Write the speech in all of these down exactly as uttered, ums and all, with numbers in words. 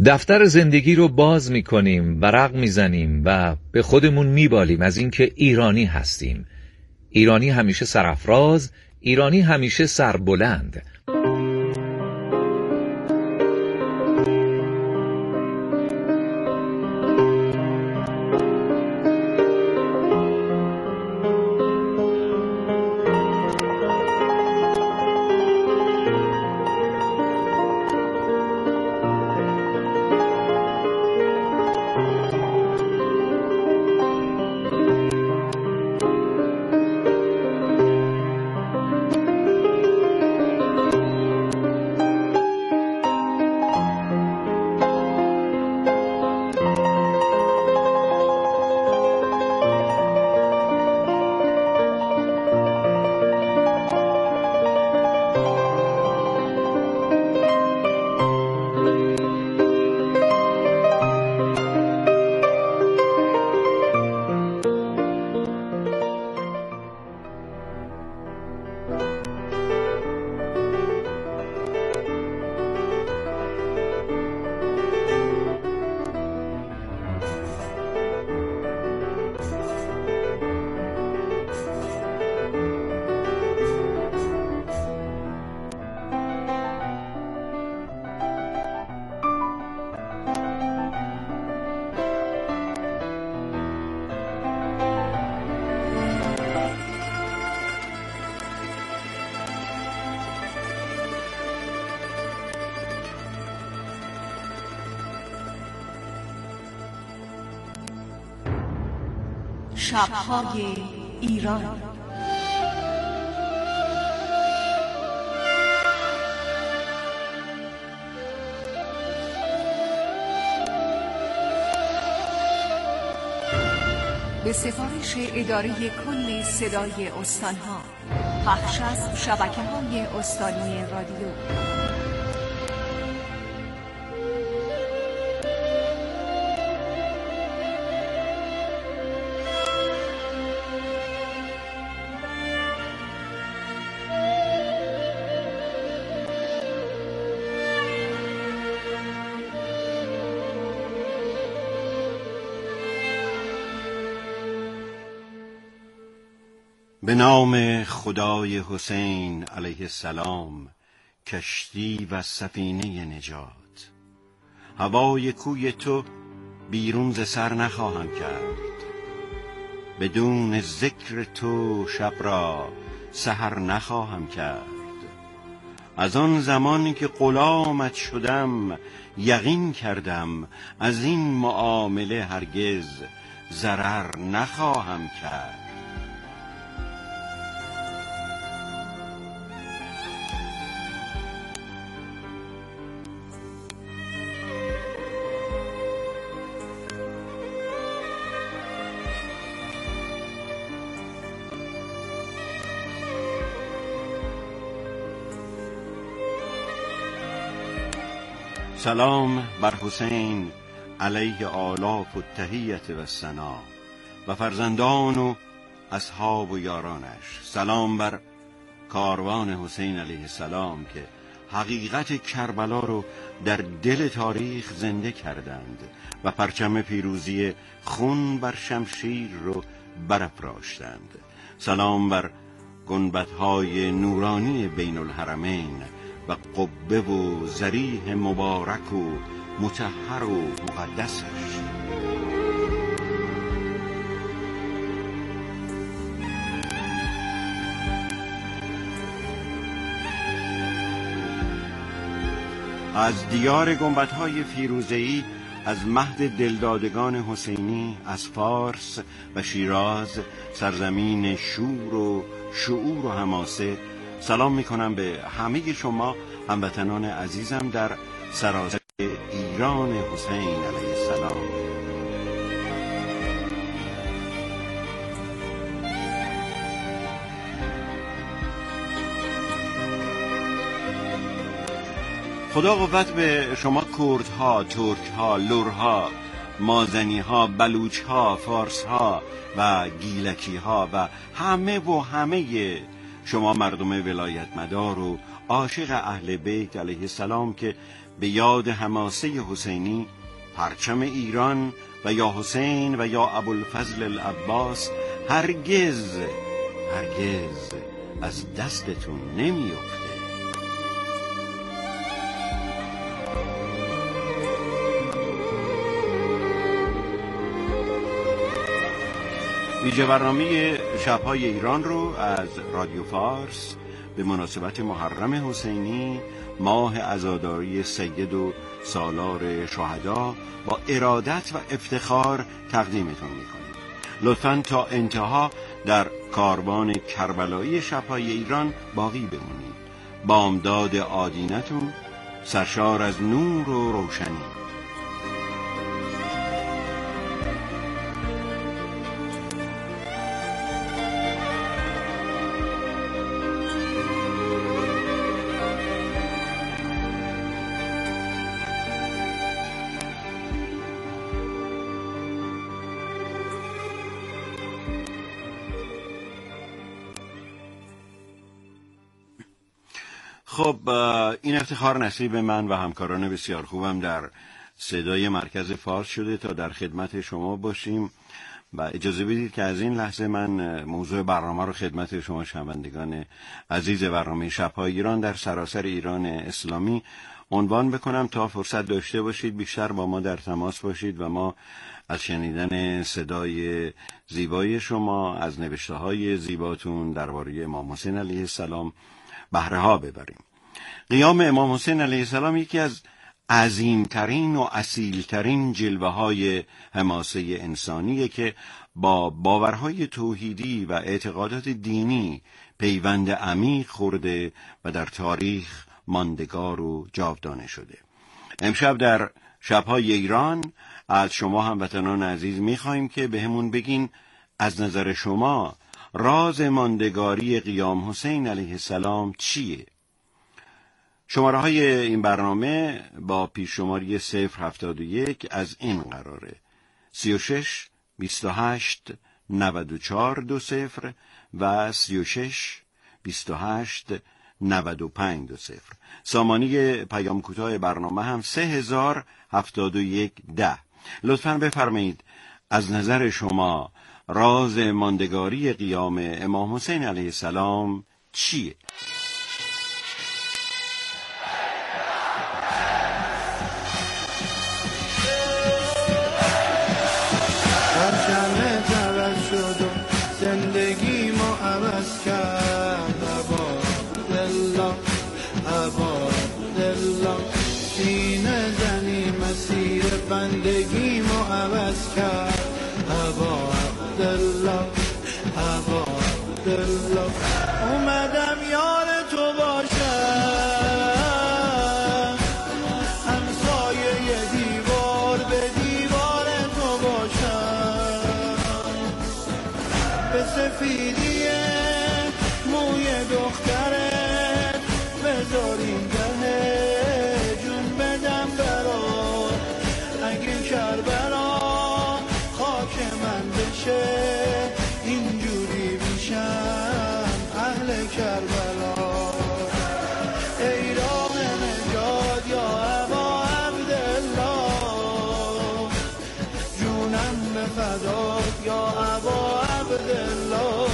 دفتر زندگی رو باز میکنیم، ورق میزنیم و به خودمون میبالیم از اینکه ایرانی هستیم. ایرانی همیشه سرافراز، ایرانی همیشه سربلند. شب‌های ایران. به سفارش اداره کل صدای استان‌ها، پخش از شبکه‌های استانی رادیو. به نام خدای حسین علیه السلام، کشتی و سفینه نجات. هوای کوی تو بیرون ز سر نخواهم کرد، بدون ذکر تو شب را سحر نخواهم کرد. از آن زمانی که غلامت شدم یقین کردم، از این معامله هرگز ضرر نخواهم کرد. سلام بر حسین علیه آلاف و تحیت و ثنا و فرزندان و اصحاب و یارانش. سلام بر کاروان حسین علیه السلام که حقیقت کربلا رو در دل تاریخ زنده کردند و پرچم پیروزی خون بر شمشیر رو برافراشتند. سلام بر گنبدهای نورانی بین الحرمین و قبه و ضریح مبارک و مطهر و مقدسش. از دیار گنبدهای فیروزه‌ای، از مهد دلدادگان حسینی، از فارس و شیراز، سرزمین شور و شعور و حماسه، سلام میکنم به همه شما هموطنان عزیزم در سراسر ایران حسین علیه السلام. خدا قوت به شما کردها، ترکها، لرها، مازنیها، بلوچها، فارسها و گیلکیها و همه و همه شما مردم ولایت مدار و عاشق اهل بیت علیه السلام که به یاد حماسه حسینی پرچم ایران و یا حسین و یا ابوالفضل العباس هرگز هرگز از دستتون نمیفته. ویژه برنامه شب‌های ایران رو از رادیو فارس به مناسبت محرم حسینی، ماه عزاداری سید و سالار شهدا، با ارادت و افتخار تقدیمتون میکنیم. لطفاً تا انتها در کاروان کربلایی شب‌های ایران باقی بمونید. بامداد آدینتون سرشار از نور و روشنی. خب این افتخار نصیب من و همکاران بسیار خوبم در صدای مرکز فارس شده تا در خدمت شما باشیم و اجازه بدید که از این لحظه من موضوع برنامه رو خدمت شما شنوندگان عزیز برنامه شب‌های ایران در سراسر ایران اسلامی عنوان بکنم تا فرصت داشته باشید بیشتر با ما در تماس باشید و ما از شنیدن صدای زیبای شما، از نوشته‌های زیباتون درباره امام حسین علیه السلام بهره ها ببریم. قیام امام حسین علیه السلام یکی از عظیمترین و اصیلترین جلوه های حماسه انسانیه که با باورهای توحیدی و اعتقادات دینی پیوند عمیق خورده و در تاریخ ماندگار و جاودانه شده. امشب در شب‌های ایران از شما هموطنان عزیز می‌خوایم که بهمون بگین از نظر شما راز ماندگاری قیام حسین علیه السلام چیه؟ شماره های این برنامه با پیش شماری صفر هفتاد و یک از این قراره: سی و شش بیست و هشت نود و چهار دو صفر و سی و شش بیست و هشت نود و پنج دو صفر. سامانی پیام کوتاه برنامه هم سه هزار هفتاد و یک ده. لطفاً بفرمایید از نظر شما راز ماندگاری قیام امام حسین علیه السلام چیه؟ پرچم عوض شد و زندگی ما عوض کرد. عبادالله عبادالله سینه زنی مسیر بندگی ما عوض کرد. عبادالله عبادالله اومدم یار تو باشم، همسایه دیوار به دیوار تو باشم، به سفیدی موی دخترت بذاریم ده جون بدم برات. اگه کربلا خاک من بشه اینجوری میشم اهل کربلا. ای راه نجات یا ابا عبدالله، جونم به فدات یا ابا عبدالله،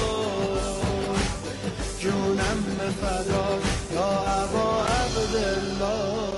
جونم به فدات یا ابا عبدالله.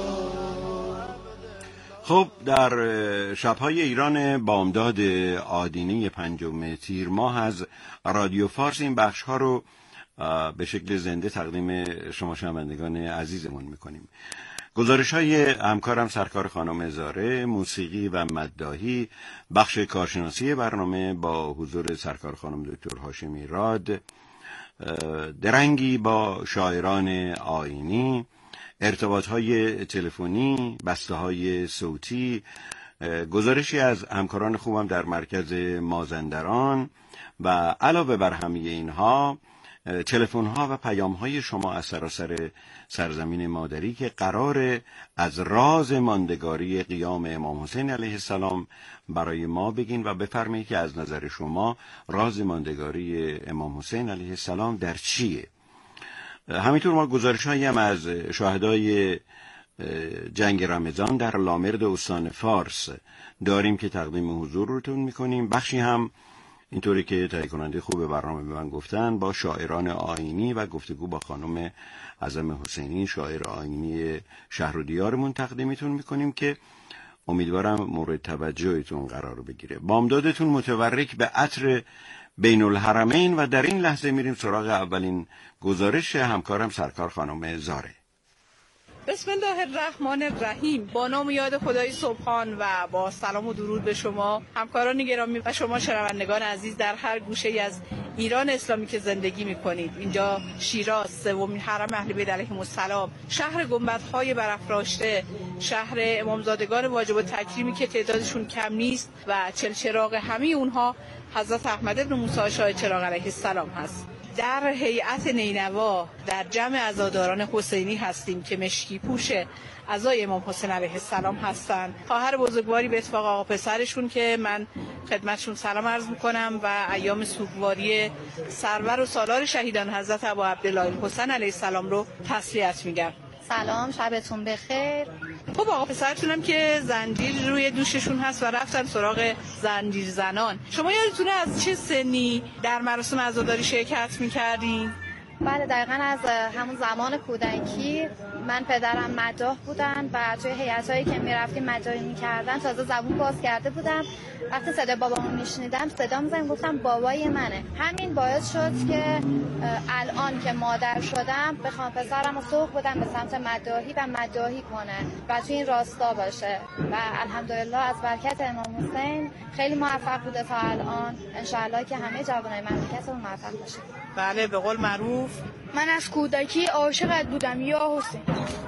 خب در شب‌های ایران بامداد آدینه پنجم تیر ماه از رادیو فارس این بخش‌ها رو به شکل زنده تقدیم شما شنوندگان عزیزمون می‌کنیم. گزارش‌های همکارم سرکار خانم زاره، موسیقی و مداحی، بخش کارشناسی برنامه با حضور سرکار خانم دکتر هاشمی راد، درنگی با شاعران آیینی، ارتباط‌های تلفنی، بسته‌های صوتی، گزارشی از همکاران خوبم در مرکز مازندران و علاوه بر همه اینها تلفن‌ها و پیام‌های شما از سراسر سرزمین مادری که قراره از راز ماندگاری قیام امام حسین علیه السلام برای ما بگین و بفرمایید که از نظر شما راز ماندگاری امام حسین علیه السلام در چیه. همینطور ما گزارش‌هایی هم از شهدای جنگ رمضان در لامرد استان فارس داریم که تقدیم حضور روتون میکنیم. بخشی هم اینطوری که تهیه کننده خوب برنامه به من گفتن با شاعران آیینی و گفتگو با خانم عظم حسینی شاعر آیینی شهر و دیارمون تقدیمتون میکنیم که امیدوارم مورد توجهتون قرار بگیره. بامدادتون متورک به عطر بین الحرمین و در این لحظه میریم سراغ اولین گزارش همکارم سرکار خانم زاره. بسم الله الرحمن الرحیم. با نام و یاد خدای سبحان و با سلام و درود به شما همکاران گرامی و شما شنوندگان عزیز در هر گوشه‌ای از ایران اسلامی که زندگی می‌کنید. اینجا شیراز، سومین حرم اهل بیت علیهم السلام، شهر گنبدهای برافراشته، شهر امامزادگان واجب التکریمی که تعدادشون کم نیست و چلچراغ همه اونها حضرت احمد بن موسی شاه چراغ علیه السلام هست. در هیئت نینوا در جمع عزاداران حسینی هستیم که مشکی پوش عزای امام حسین علیه السلام هستند. خواهر بزرگواری به اتفاق آقا پسرشون که من خدمتشون سلام عرض میکنم و ایام سوگواری سرور و سالار شهیدان حضرت ابا عبدالله الحسین علیه السلام رو تسلیت میگم. سلام، شبتون بخیر. خب آقا پسرتونم که زنجیر روی دوششون هست و رفتن سراغ زنجیر زنان. شما یادتونه از چه سنی در مراسم عزاداری شرکت میکردین؟ بله دقیقاً از همون زمان کودکی. من پدرم مداح بودن و توی هیئتایی که میرفتیم مداحی میکردن. تازه زبون باز کرده بودم، وقتی صدای بابامو میشنیدم صدا میزدم گفتم بابای منه. همین باعث شد که الان که مادر شدم بخوام پسرم رو سوق بدم به سمت مداحی و مداحی کنه و توی این راستا باشه و الحمدلله از برکت امام حسین خیلی موفق بوده تا الان. انشالله که همه جوانای مملکتمون موفق باشه. بله به قول معروف من از کودکی عاشقت بودم یا حسین.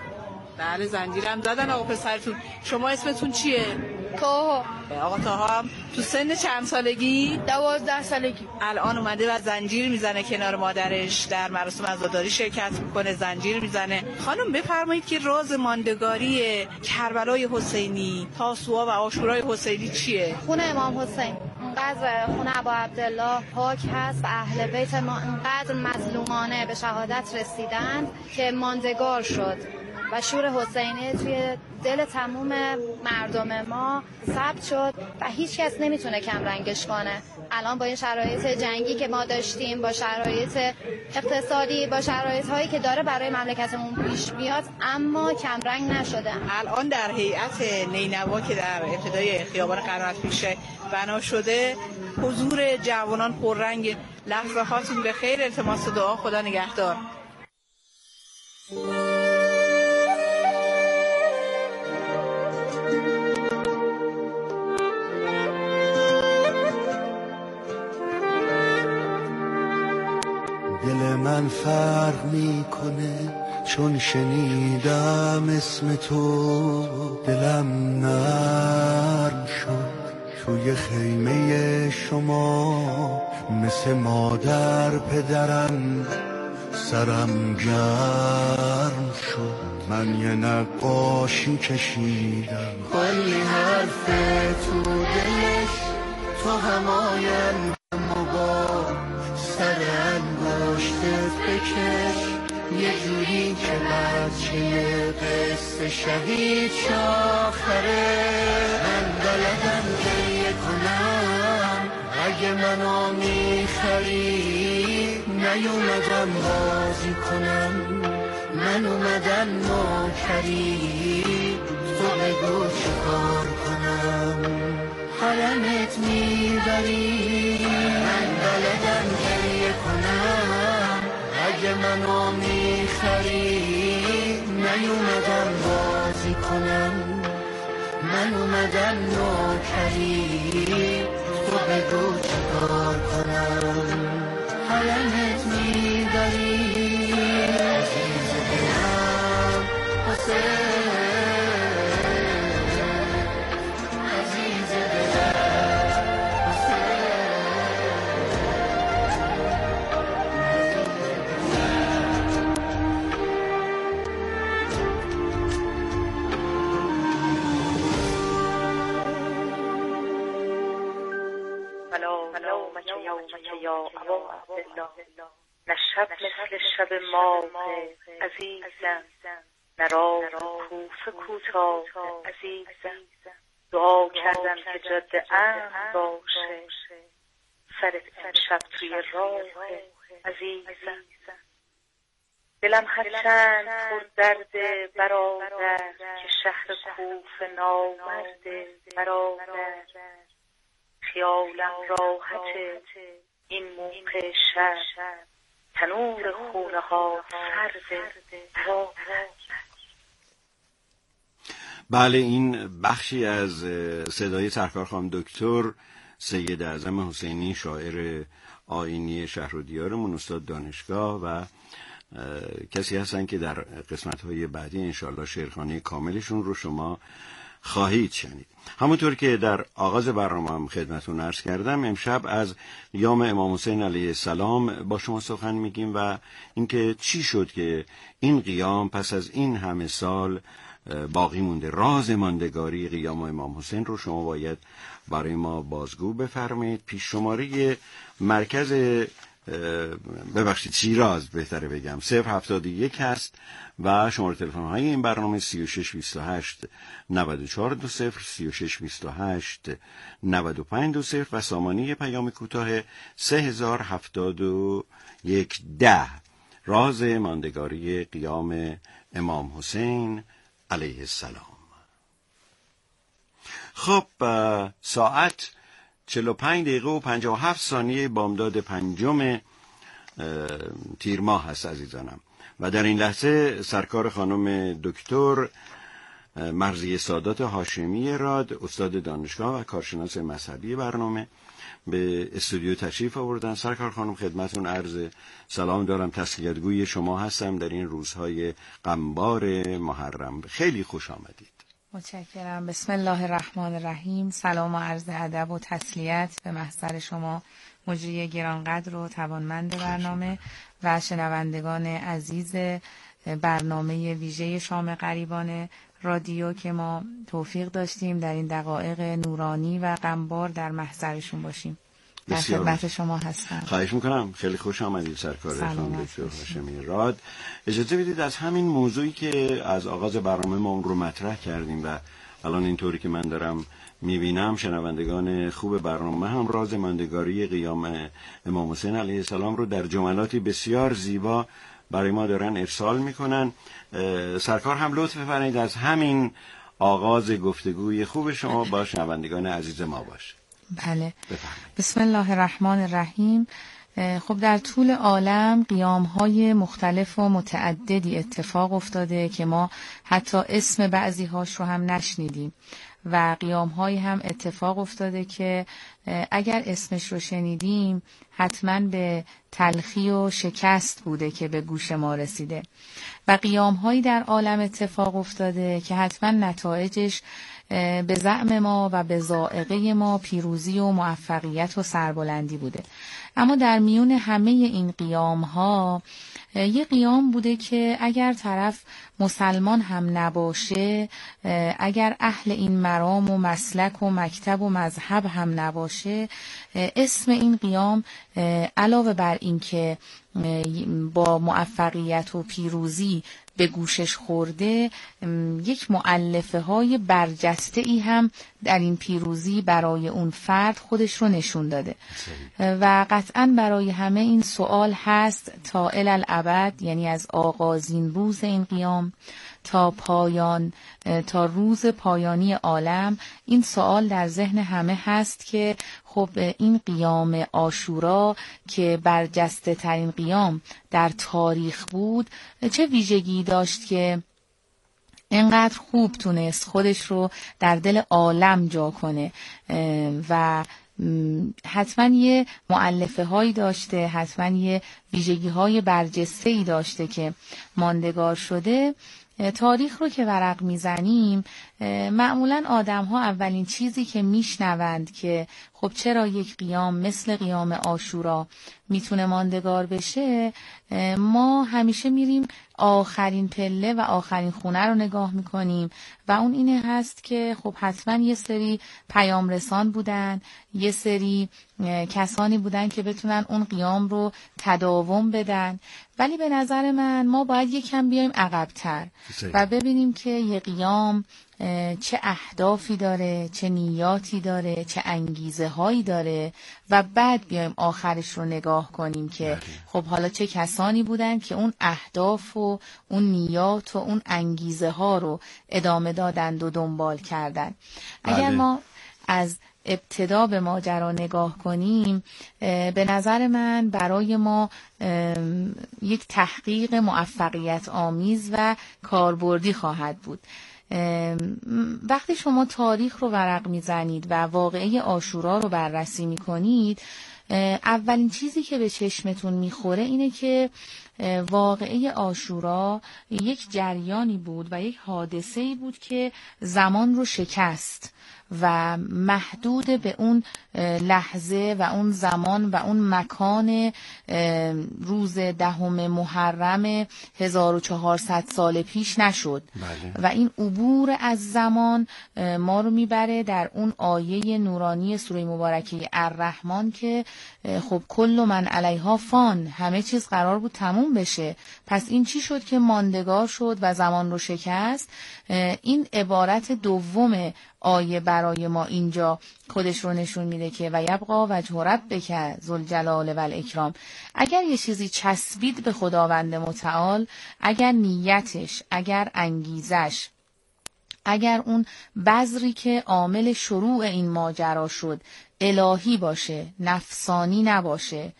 بله زنجیرم زدن آقا پسرتون. شما اسمتون چیه؟ تاها. آقا تاها هم تو سن چند سالگی؟ دوازده سالگی. الان اومده و زنجیر میزنه کنار مادرش، در مراسم عزاداری شرکت میکنه، زنجیر میزنه. خانم بفرمایید که راز ماندگاری کربلای حسینی، تاسوعا و عاشورای حسینی چیه؟ خونه امام حسین انقدر خونه ابا عبدالله پاک هست و اهل بیت ما انقدر مظلومانه به شهادت رسیدند که ماندگار شد و شور حسینی توی دل تموم مردم ما ثبت شد و هیچ کس نمیتونه کم رنگش کنه. الان با این شرایط جنگی که ما داشتیم، با شرایط اقتصادی، با شرایط هایی که داره برای مملکتمون پیش میاد، اما کم رنگ نشده. الان در هیئت نینوا که در ابتدای خیابان قناعت پیشه بنا شده، حضور جوانان پررنگ. لحظه هاتون به خیر، التماس دعا، خدا نگهدار. دل من فرق میکنه چون شنیدم اسم تو، دلم نرم شد توی خیمه شما، مثل مادر پدرم سرم گرم شد. من یه نقاشی کشیدم کلی حرف تو دلش، تو همایم با سر انگشتت بکش، یه جوری که بچه قصه شهید شاخره. من بلدم گریه کنم اگه منو میخری، نیومدم بازی کنم، من اومدم نوکری، تو بگو چه کار کنم، حرمت میبری. من بلدم گریه کنم اگه منو میخری، نیومدم بازی کنم، من اومدم نوکری، تو بگو چه کار کنم، حرمت میبری. عزیز دلم حسین، عزیز دلم یا ابا عبدالله، نه شب مثل شب ماه عزیزم، نه در آن کوفه کوتاه عزیزم، دعا کردم که جاده امن باشه، سرت امشب توی راه عزیزم. دلم هرچند پر درد برادر، که شهر کوفه نامرد برادر، خیالم راحت این موقع شب، تنور خونه ها سرد برادر. بله، این بخشی از صدای سرکار خانم دکتر سید اعظم حسینی، شاعر آیینی شهر و دیارمون، استاد دانشگاه و کسی هستن که در قسمت‌های بعدی انشالله شعرخوانی کاملشون رو شما خواهید شنید. همونطور که در آغاز برنامه هم خدمتون عرض کردم، امشب از قیام امام حسین علیه السلام با شما سخن میگیم و اینکه چی شد که این قیام پس از این همه سال باقی مونده. راز ماندگاری قیام امام حسین رو شما باید برای ما بازگو بفرمایید. پیش شماره مرکز ببخشید شیراز بهتره بگم صفر هفتاد و یک هست و شماره تلفن های این برنامه سی و شش بیست و هشت نود و چهار دو صفر، سی و شش بیست و هشت نود و پنج دو صفر و سامانه پیام کوتاه سه هزار هفتاد و یک ده. راز ماندگاری قیام امام حسین علیه السلام. خب ساعت چهل و پنج دقیقه و پنجاه و هفت ثانیه بامداد پنجم تیر ماه هست عزیزانم و در این لحظه سرکار خانم دکتر مرضیه سادات هاشمی راد، استاد دانشگاه و کارشناس مذهبی برنامه، به استودیو تشریف آوردن. سرکار خانم خدمتون عرض سلام دارم، تسلیتگوی شما هستم در این روزهای غمبار محرم. خیلی خوش آمدید. متشکرم. بسم الله الرحمن الرحیم. سلام و عرض ادب و تسلیت به محضر شما مجری گرانقدر و توانمند برنامه و شنوندگان عزیز برنامه ویژه شام غریبان رادیو که ما توفیق داشتیم در این دقایق نورانی و غمبار در محضرشون باشیم. در خدمت شما هستم. خواهش میکنم. خیلی خوش آمدید سرکار خانم دکتر هاشمی راد. اجازه بدید از همین موضوعی که از آغاز برنامه ما اون رو مطرح کردیم و الان اینطوری که من دارم میبینم شنوندگان خوب برنامه هم راز ماندگاری قیام امام حسین علیه السلام رو در جملاتی بسیار زیبا برای ما دارن ارسال میکنن. سرکار هم لطف بفرمایید از همین آغاز گفتگوی خوب شما با شنوندگان عزیز ما باشه. بله. بفرمایید. بسم الله الرحمن الرحیم. خب در طول عالم قیام‌های مختلف و متعددی اتفاق افتاده که ما حتی اسم بعضی هاش رو هم نشنیدیم و قیام‌هایی هم اتفاق افتاده که اگر اسمش رو شنیدیم حتما به تلخی و شکست بوده که به گوش ما رسیده و قیام‌هایی در عالم اتفاق افتاده که حتما نتایجش به زعم ما و به ذائقه ما پیروزی و موفقیت و سربلندی بوده. اما در میون همه این قیام ها یه قیام بوده که اگر طرف مسلمان هم نباشه، اگر اهل این مرام و مسلک و مکتب و مذهب هم نباشه، اسم این قیام علاوه بر این که با موفقیت و پیروزی به گوشش خورده، یک مؤلفه های برجسته ای هم در این پیروزی برای اون فرد خودش رو نشون داده و قطعا برای همه این سوال هست تا الالعبد، یعنی از آغازین روز این قیام تا پایان، تا روز پایانی عالم، این سوال در ذهن همه هست که خب این قیام عاشورا که برجسته ترین قیام در تاریخ بود چه ویژگی داشت که اینقدر خوب تونست خودش رو در دل عالم جا کنه و حتما یه مؤلفه هایی داشته، حتما یه ویژگی های برجسته ای داشته که ماندگار شده. تاریخ رو که ورق میزنیم معمولا آدم ها اولین چیزی که میشنوند که خب چرا یک قیام مثل قیام عاشورا میتونه ماندگار بشه، ما همیشه میریم آخرین پله و آخرین خونه رو نگاه میکنیم و اون اینه هست که خب حتما یه سری پیام رسان بودن، یه سری کسانی بودن که بتونن اون قیام رو تداوم بدن. ولی به نظر من ما باید یکم بیایم عقب‌تر و ببینیم که یه قیام چه اهدافی داره، چه نیاتی داره، چه انگیزه هایی داره و بعد بیایم آخرش رو نگاه کنیم که خب حالا چه کسانی بودن که اون اهداف و اون نیات و اون انگیزه ها رو ادامه دادند و دنبال کردن. اگر ما از ابتدا به ماجرا نگاه کنیم، به نظر من برای ما یک تحقیق موفقیت آمیز و کاربردی خواهد بود. وقتی شما تاریخ رو ورق میزنید و واقعه عاشورا رو بررسی میکنید، اولین چیزی که به چشمتون میخوره اینه که واقعه عاشورا یک جریانی بود و یک حادثه‌ای بود که زمان رو شکست و محدود به اون لحظه و اون زمان و اون مکان روز دهم محرم هزار و چهارصد سال پیش نشد. بله. و این عبور از زمان ما رو میبره در اون آیه نورانی سوره مبارکه الرحمن که خب کل من علیها فان، همه چیز قرار بود تموم بشه، پس این چی شد که ماندگار شد و زمان رو شکست. این عبارت دوم آیه برای ما اینجا خودش رو نشون میده که و یبقا وجه ربک ذوالجلال و الاکرام. اگر یه چیزی چسبید به خداوند متعال، اگر نیتش، اگر انگیزش، اگر اون بذری که عامل شروع این ماجرا شد الهی باشه، نفسانی نباشه،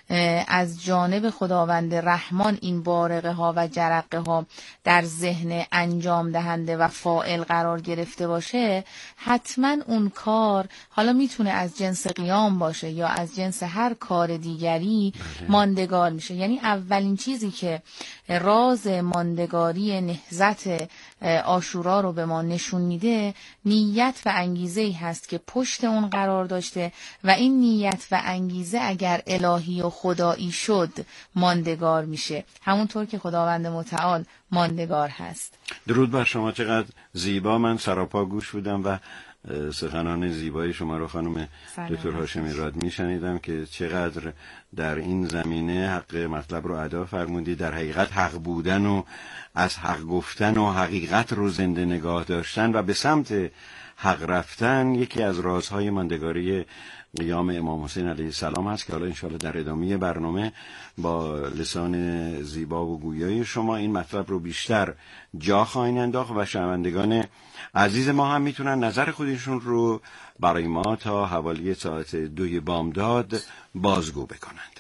از جانب خداوند رحمان این بارقه ها و جرقه ها در ذهن انجام دهنده و فاعل قرار گرفته باشه، حتما اون کار حالا میتونه از جنس قیام باشه یا از جنس هر کار دیگری ماندگار میشه. یعنی اولین چیزی که راز ماندگاری نهضت عاشورا رو به ما نشون میده نیت و انگیزه ای هست که پشت اون قرار داشته و این نیت و انگیزه اگر الهی و خدایی شد ماندگار میشه، همونطور که خداوند متعال ماندگار هست. درود بر شما، چقدر زیبا. من سراپا گوش بودم و سخنان زیبای شما رو خانم دکتر هاشمی راد میشنیدم که چقدر در این زمینه حق مطلب رو ادا فرمودی. در حقیقت حق بودن و از حق گفتن و حقیقت رو زنده نگاه داشتن و به سمت حق رفتن یکی از رازهای ماندگاری قیام امام حسین علیه السلام هست که حالا انشاءالله در ادامه برنامه با لسان زیبا و گویای شما این مطلب رو بیشتر جا خواهیم انداخت و شنوندگان عزیز ما هم میتونن نظر خودشون رو برای ما تا حوالی ساعت دوی بامداد بازگو بکنند.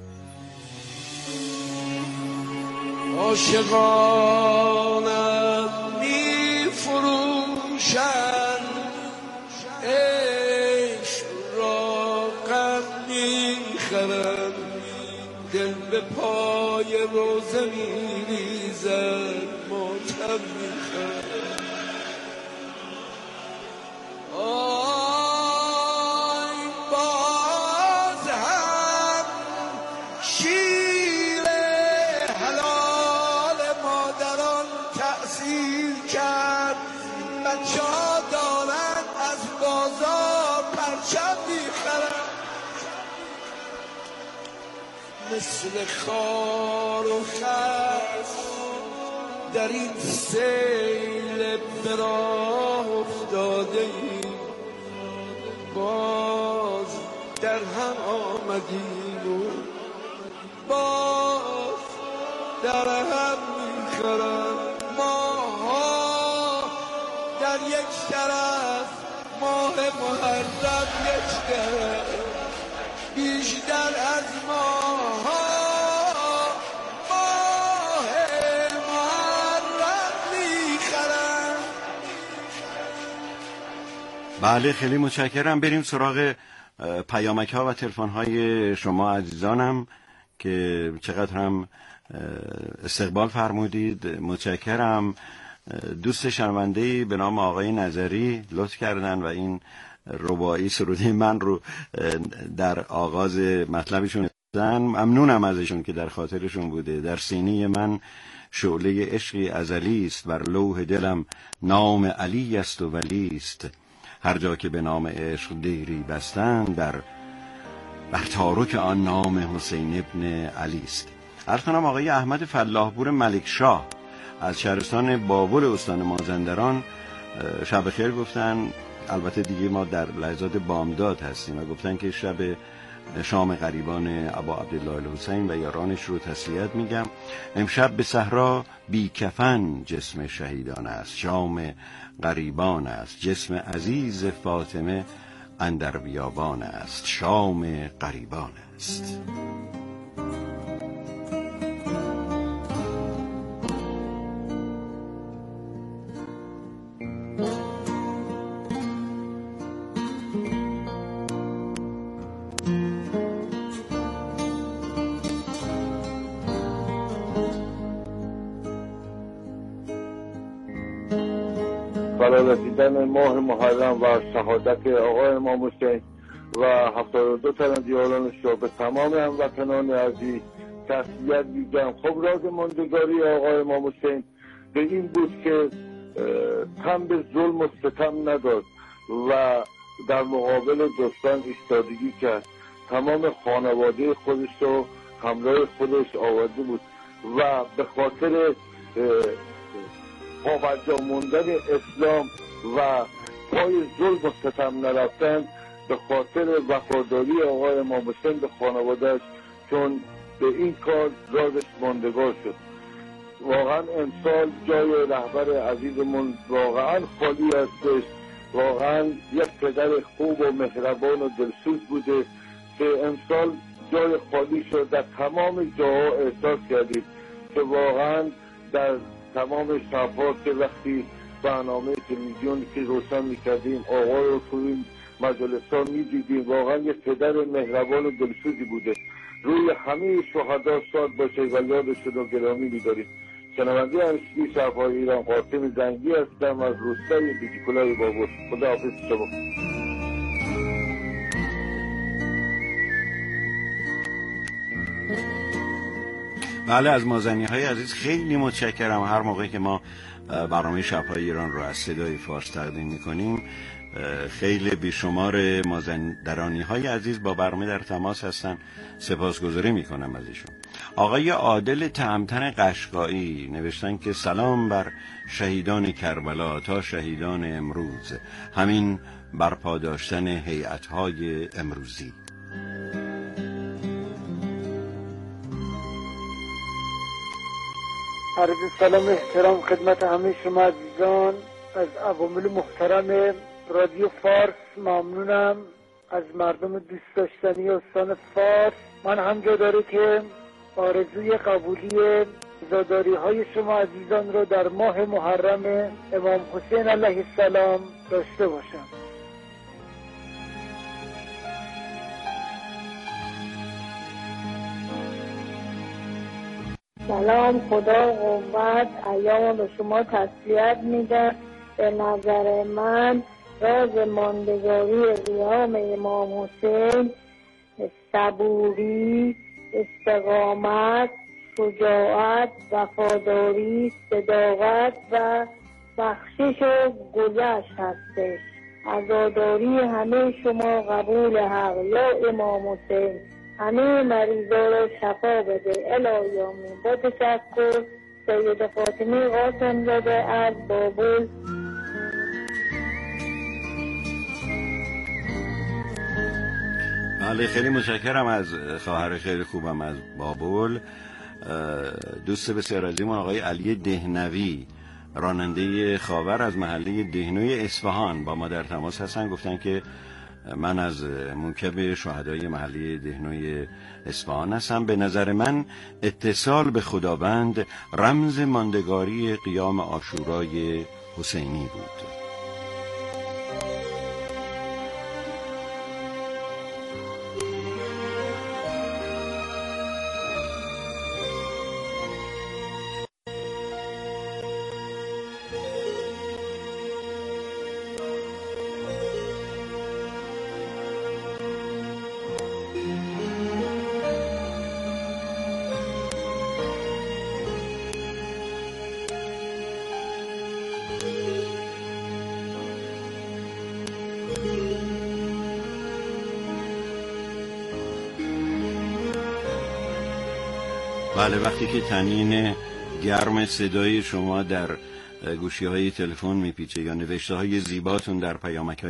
عاشقانم می فروشن عشق را غم می خرن، دل به پای روزه می ریزن ماتم می خرن. آی باز هم شیر حلال مادران تأثیر کرد، بچه ها دارن از بازار پرچم میخرن، مثل خار و خس در این سیل به راه افتاده ایم، باز در هم آمدیم و باز در هم میخرن. ماها در یک طرف، ماه محرم یک طرف، بیشتر از ماها ماه محرم میخرن. بله خیلی متشکرم. بریم سراغ پیامک ها و تلفن های شما عزیزانم که چقدر هم استقبال فرمودید. متشکرم. دوست شنونده به نام آقای نظری لطف کردن و این رباعی سروده من رو در آغاز مطلبشون دادن. ممنونم ازشون که در خاطرشون بوده. در سینه من شعله عشقی ازلی است، بر لوح دلم نام علی است و ولی است. هر جا که به نام عشق دیری بستند، بر بر تارک آن نام حسین ابن علی است. عرض کنم آقای احمد فلاحپور ملکشاه از شهرستان بابل استان مازندران شب خیر گفتن. البته دیگه ما در لحظات بامداد هستیم و گفتن که شب شام غریبان ابا عبدالله الحسین و یارانش رو تسلیت میگم. امشب به صحرا بی کفن جسم شهیدان است، شام غریبان است، جسم عزیز فاطمه اندر بیابان است، شام غریبان است. رسیدن ماه محرم و شهادت آقای امام حسین و هفتاد و دو تن از یارانش را به تمام هموطنان عزیز تسلیت میگم. خب راز ماندگاری آقای امام حسین به این بود که تن به ظلم و ستم نداد و در مقابل دشمن ایستادگی کرد. تمام خانواده خودش رو همراه خودش آورده بود و به خاطر پابرجا موندن اسلام و پای ظلم و ستم نرفتن، به خاطر وفاداری آقای امام حسین به خانوادهش، چون به این کار رازش ماندگار شد. واقعا امسال جای رهبر عزیزمون واقعا خالی هستش. واقعا یک پدر خوب و مهربان و دلسوز بوده که امسال جای خالی شد. در تمام جاها احساس کردید که واقعا در تمام شب‌ها که وقتی برنامه تلویزیونی که روشن می‌کردیم آقای رو توی مجلس‌ها می‌دیدیم، واقعا یک پدر مهربان و دلسوزی بوده. روی همه شهدا شاد باشه و یادشون رو گرامی می‌داریم. شنونده همیشگی شب‌های ایران، قاسم زنگی هستم از روستای بیجیکلای بابل. خداحافظ شما. بله، از مازنی‌های عزیز خیلی متشکرم. هر موقعی که ما برنامه شب‌های ایران رو از صدای فارس تقدیم می‌کنیم خیلی بیشمار مازندرانی‌های عزیز با برنامه در تماس هستن. سپاسگزاری می‌کنم از ایشون. آقای عادل تهمتن قشقایی نوشتن که سلام بر شهیدان کربلا تا شهیدان امروز، همین برپا داشتن هیئت‌های امروزی. عرض سلام احترام خدمت همه شما عزیزان. از عوامل محترم رادیو فارس ممنونم، از مردم دوست داشتنی استان فارس. من همجا داره که آرزوی قبولی عزاداری های شما عزیزان رو در ماه محرم امام حسین علیه السلام داشته باشم. سلام، خدا قوت ایام به شما تسلیت میده. به نظر من راز ماندگاری قیام امام حسین صبوری، استقامت، شجاعت، وفاداری، صداقت و بخشش و گذشت هستش. عزاداری همه شما قبول حق یا امام حسین همه مریضا را شفا بده. الهی آمین. با تشکر، سید فاطمه قاسم زاده از بابل. بله، خیلی متشکرم از خواهر خیلی خوبم از بابل. دوست بسیار عزیزم آقای علی دهنوی، راننده خاور از محله دهنوی اصفهان، با ما در تماس هستن. گفتن که من از منکب شهدای محله دهنوی اصفهان هستم. به نظر من اتصال به خداوند رمز ماندگاری قیام عاشورای حسینی بود. بله، وقتی که تنین گرم صدای شما در گوشی های تلفن میپیچه یا نوشته های زیباتون در پیامک